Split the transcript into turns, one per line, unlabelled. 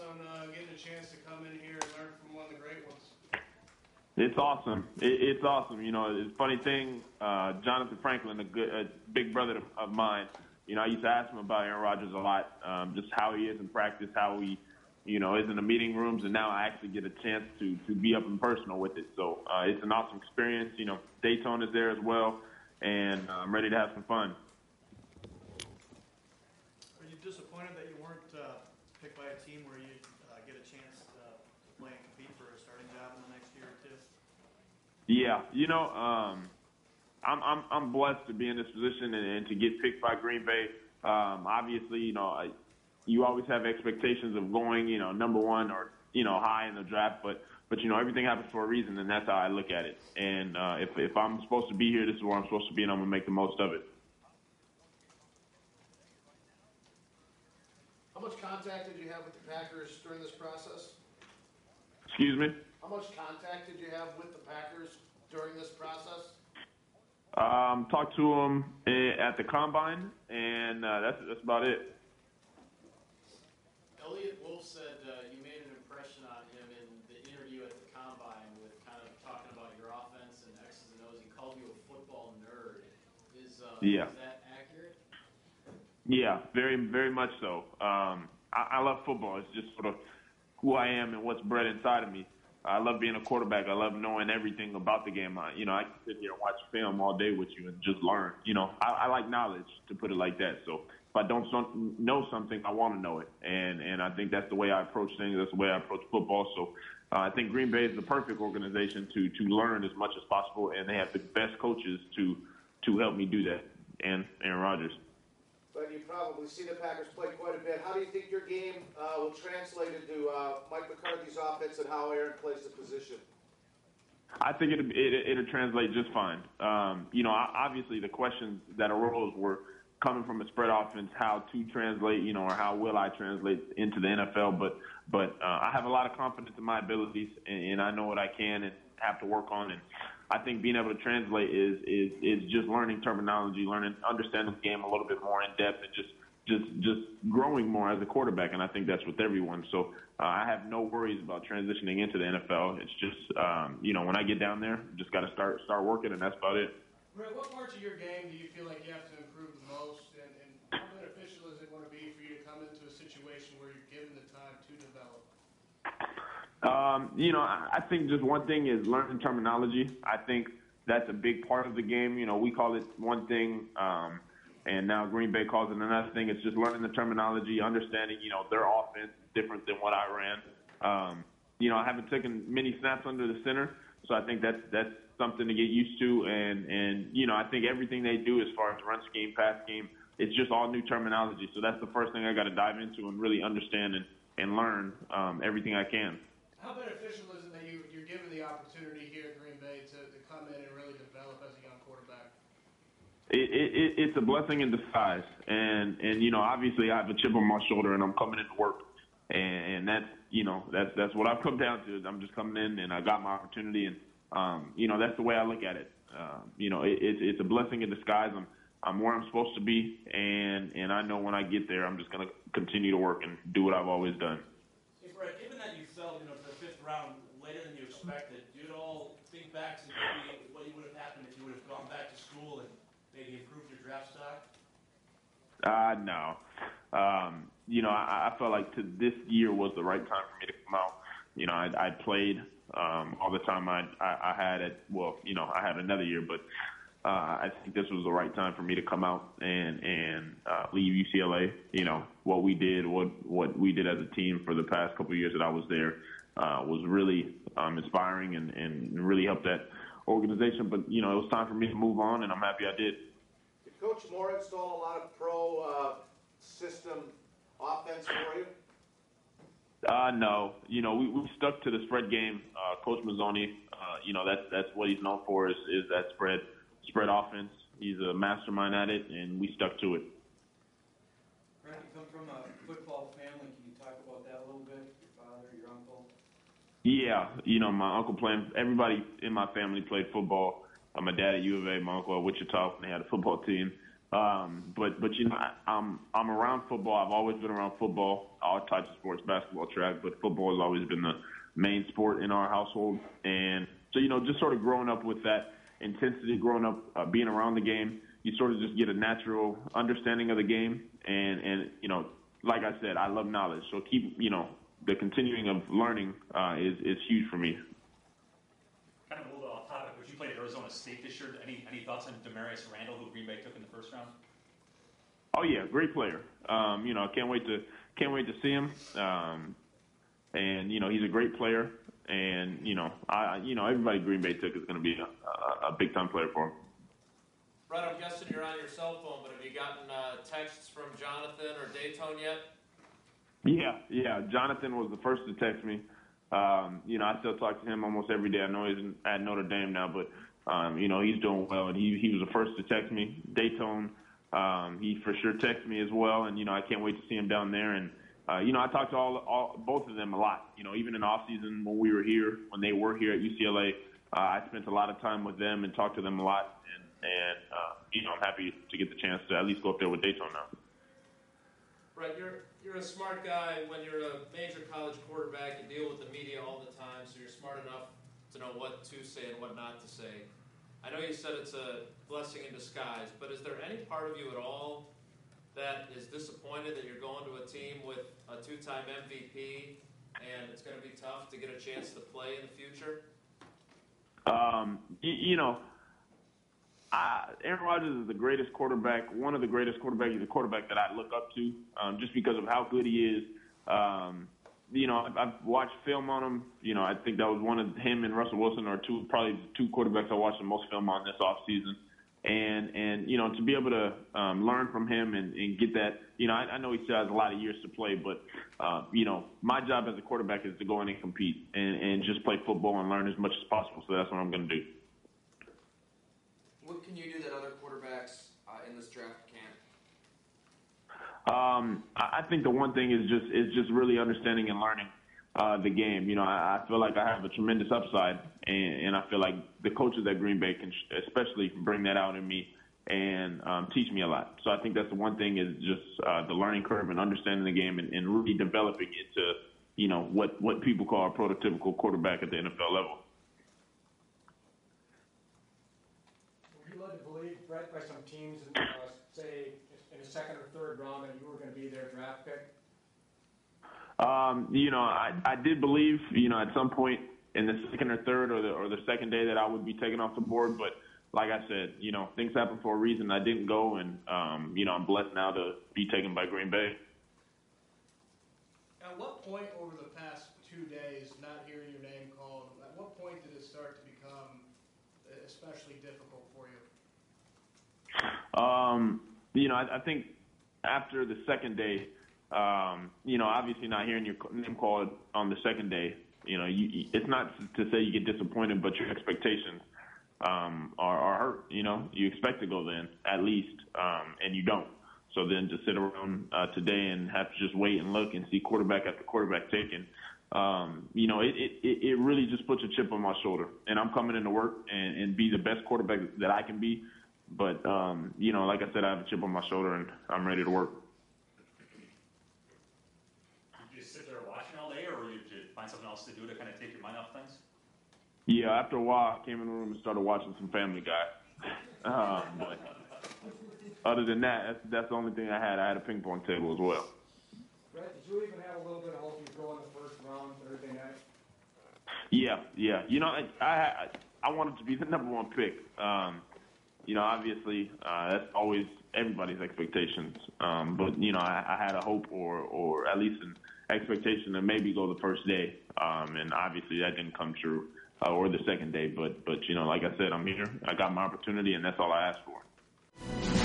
on getting a chance to come in here and learn from one of the great ones?
It's awesome. It's awesome. You know, it's a funny thing. Jonathan Franklin, a big brother of mine. You know, I used to ask him about Aaron Rodgers a lot, just how he is in practice, how he, you know, is in the meeting rooms, and now I actually get a chance to be up and personal with it. So it's an awesome experience. You know, Daytona's there as well, and I'm ready to have some fun.
Are you disappointed that you weren't picked by a team where you get a chance to play and compete for a starting job in the next year or two?
Yeah, you know, I'm blessed to be in this position and to get picked by Green Bay. Obviously, you know, you always have expectations of going, you know, number one or, you know, high in the draft, but you know, everything happens for a reason, and that's how I look at it. And if I'm supposed to be here, this is where I'm supposed to be, and I'm gonna make the most of it.
How much contact did you have with the Packers during this process?
Excuse me?
How much contact did you have with the Packers during this process?
Talked to him at the Combine, and that's about it.
Elliot Wolf said you made an impression on him in the interview at the Combine with kind of talking about your offense and X's and O's. He called you a football nerd. Is that accurate?
Yeah, very, very much so. I love football. It's just sort of who I am and what's bred inside of me. I love being a quarterback. I love knowing everything about the game. I can sit here and watch film all day with you and just learn. You know, I like knowledge, to put it like that. So if I don't know something, I want to know it. And I think that's the way I approach things. That's the way I approach football. So I think Green Bay is the perfect organization to learn as much as possible, and they have the best coaches to help me do that, and Aaron Rodgers.
But you've probably seen the Packers play quite a bit. How do you think your game will translate into Mike McCarthy's offense and how Aaron plays the position?
I think it'll translate just fine. You know, obviously the questions that arose were coming from a spread offense, how to translate, you know, or how will I translate into the NFL. But I have a lot of confidence in my abilities, and I know what I can and have to work on. And I think being able to translate is just learning terminology, understanding the game a little bit more in depth, and just growing more as a quarterback. And I think that's with everyone. So I have no worries about transitioning into the NFL. It's just, you know, when I get down there, just got to start working, and that's about it.
Brett, what parts of your game do you feel like you have to improve the most, and how beneficial is it going to be for you to come into a situation where you're given the time to develop?
You know, I think just one thing is learning terminology. I think that's a big part of the game. You know, we call it one thing, and now Green Bay calls it another thing. It's just learning the terminology, understanding, you know, their offense is different than what I ran. You know, I haven't taken many snaps under the center, so I think that's something to get used to. And you know, I think everything they do as far as run scheme, pass scheme, it's just all new terminology. So that's the first thing I got to dive into and really understand and learn everything I can.
How beneficial is it that you're given the opportunity here at Green Bay to come in and really develop as a young quarterback?
It's a blessing in disguise. And you know, obviously I have a chip on my shoulder and I'm coming into work. And that's, you know, that's what I've come down to. I'm just coming in and I got my opportunity. And, you know, that's the way I look at it. You know, it's a blessing in disguise. I'm where I'm supposed to be. And I know when I get there, I'm just going to continue to work and do what I've always done.
Hey, Brett, given that you fell, you know, to the fifth round later than you expected, do you at all think back to maybe what would have happened if you would have gone back to school and maybe improved your draft stock?
No. You know, I felt like this year was the right time for me to come out. You know, I played all the time I had it. Well, you know, I had another year, but I think this was the right time for me to come out and leave UCLA. You know, what we did as a team for the past couple of years that I was there was really inspiring and really helped that organization. But, you know, it was time for me to move on, and I'm happy I did.
Did Coach Moore install a lot of pro system offense for you?
No. You know, we stuck to the spread game. Coach Mazzoni, you know, that's what he's known for is that spread offense. He's a mastermind at it, and we stuck to it.
Brett, you come from a football family. Can you talk about that a little bit? Your father, your uncle?
Yeah. You know, my uncle everybody in my family played football. My dad at U of A, my uncle at Wichita, and they had a football team. But you know, I'm around football. I've always been around football, all types of sports, basketball, track, but football has always been the main sport in our household. And so, you know, just sort of growing up with that intensity, growing up being around the game, you sort of just get a natural understanding of the game. And you know, like I said, I love knowledge. So you know, the continuing of learning is huge for me.
Kind of a little off topic, but you played at Arizona State this year. Any thoughts on Demarius Randall, who Green Bay took in the first round?
Oh yeah, great player. You know, can't wait to see him. And you know, he's a great player. And you know, everybody Green Bay took is going to be a big time player for him.
Brett, I'm guessing you're on your cell phone, but have you gotten texts from Jonathan or Dayton yet?
Yeah. Jonathan was the first to text me. You know, I still talk to him almost every day. I know he's at Notre Dame now, but you know, he's doing well, and he was the first to text me. Dayton, he for sure texted me as well, and you know, I can't wait to see him down there. And you know, I talked to both of them a lot. You know, even in off season when we were here, when they were here at UCLA, I spent a lot of time with them and talked to them a lot. And you know, I'm happy to get the chance to at least go up there with Dayton now.
Brett, you're a smart guy. When you're a major college quarterback, you deal with the media all the time, so you're smart enough to know what to say and what not to say. I know you said it's a blessing in disguise, but is there any part of you at all that is disappointed that you're going to a team with a two-time MVP and it's going to be tough to get a chance to play in the future?
You know, Aaron Rodgers is the greatest quarterback, one of the greatest quarterbacks. He's a quarterback that I look up to just because of how good he is. You know, I've watched film on him. You know, I think that was one of him and Russell Wilson are probably the two quarterbacks I watched the most film on this offseason. And you know, to be able to learn from him and get that, you know, I know he still has a lot of years to play, but, you know, my job as a quarterback is to go in and compete and just play football and learn as much as possible. So that's what I'm going to do.
What can you do that other quarterbacks in this draft can't?
I think the one thing is just really understanding and learning the game. You know, I feel like I have a tremendous upside, and I feel like the coaches at Green Bay can especially bring that out in me and teach me a lot. So I think that's the one thing is just the learning curve and understanding the game and really developing it to, you know, what people call a prototypical quarterback at the NFL level.
Were you led to believe, Brett, by some teams, say, in the second or third round that you were going to be their draft pick?
You know, I did believe, you know, at some point in the second or third or the second day that I would be taken off the board. But like I said, you know, things happen for a reason. I didn't go, and, you know, I'm blessed now to be taken by Green Bay.
At what point over the past 2 days, not hearing your name called, at what point did it start to become especially difficult for you?
You know, I think after the second day, you know, obviously not hearing your name called on the second day, you know, it's not to say you get disappointed, but your expectations are hurt. You know, you expect to go then at least, and you don't. So then to sit around today and have to just wait and look and see quarterback after quarterback taken, you know, it really just puts a chip on my shoulder. And I'm coming into work and be the best quarterback that I can be. But, you know, like I said, I have a chip on my shoulder and I'm ready to work.
Did you just sit there watching all day, or did you find something else to do to kind of take your mind off things?
Yeah, after a while, I came in the room and started watching some Family Guy. But other than that, that's the only thing I had. I had a ping pong table as well.
Brett, did you even have a little bit of hope you'd go in the first round Thursday night?
Yeah. You know, I wanted to be the number one pick. You know, obviously, that's always everybody's expectations. But, you know, I had a hope or at least an expectation to maybe go the first day. And obviously that didn't come true, or the second day. But, you know, like I said, I'm here. I got my opportunity, and that's all I asked for.